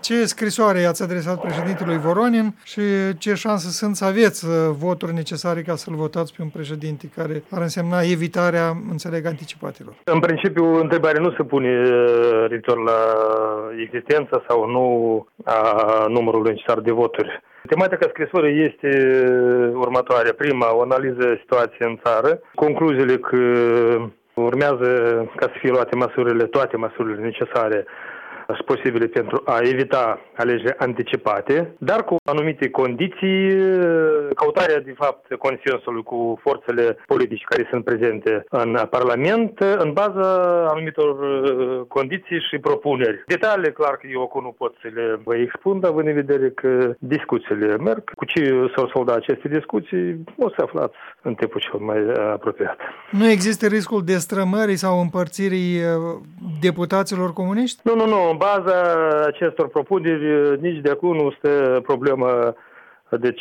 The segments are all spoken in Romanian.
Ce scrisoare i-ați adresat președintelui Voronin și ce șanse sunt să aveți voturi necesare ca să-l votați pe un președinte care ar însemna evitarea, înțeleg, anticipatelor? În principiu, întrebarea nu se pune referitor la existența sau nu a numărului necesar de voturi. Tematica scrisorii este următoarea. Prima, o analiză situației în țară, concluziile că urmează ca să fie luate toate măsurile necesare și posibile pentru a evita alegeri anticipate, dar cu anumite condiții, căutarea de fapt consensului cu forțele politice care sunt prezente în Parlament, în baza anumitor condiții și propuneri. Detaliile, clar că eu acum nu pot să le vă expun, dar având în vedere că discuțiile merg, cu ce s-au soldat aceste discuții, o să aflați în timpul cel mai apropiat. Nu există riscul destrămării sau împărțirii deputaților comuniști? Nu. În baza acestor propuneri, nici de acum nu este problemă, deci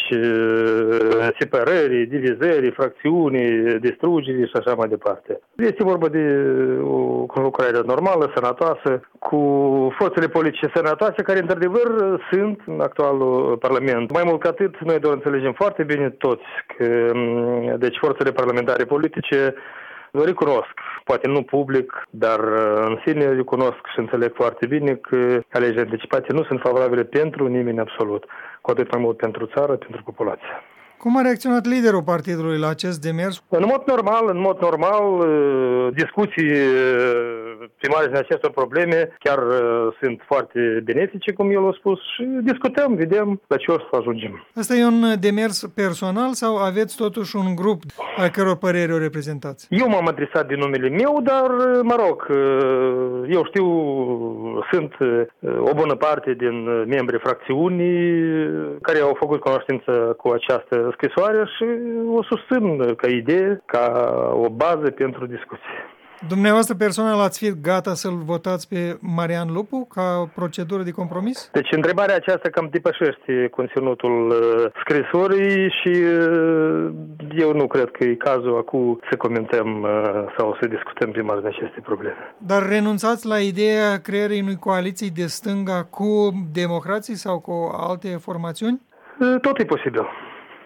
separării, divizării, fracțiunii, distrugerii și așa mai departe. Este vorba de o conlucrare normală, sănătoasă, cu forțele politice sănătoase, care într-adevăr sunt în actualul Parlament. Mai mult ca atât, noi doar înțelegem foarte bine toți că deci forțele parlamentare politice recunosc, poate nu public, dar în sine recunosc și înțeleg foarte bine că alegerile anticipate nu sunt favorabile pentru nimeni absolut, cu atât mai mult pentru țară, pentru populație. Cum a reacționat liderul partidului la acest demers? În mod normal, discuții pe marginea acestor probleme chiar sunt foarte benefice, cum el a spus, și discutăm, vedem la ce o să ajungem. Asta e un demers personal sau aveți totuși un grup al căror păreri o reprezentați? Eu m-am adresat din numele meu, dar, mă rog, eu știu, sunt o bună parte din membrii fracțiunii care au făcut cunoștință cu această scrisoare și o susțin ca idee, ca o bază pentru discuții. Dumneavoastră personal ați fi gata să-l votați pe Marian Lupu ca procedură de compromis? Deci întrebarea aceasta cam depășește conținutul scrisorii și eu nu cred că e cazul acum să comentăm sau să discutăm pe marginea acestei probleme. Dar renunțați la ideea creării unei coaliții de stânga cu democrații sau cu alte formațiuni? Tot e posibil.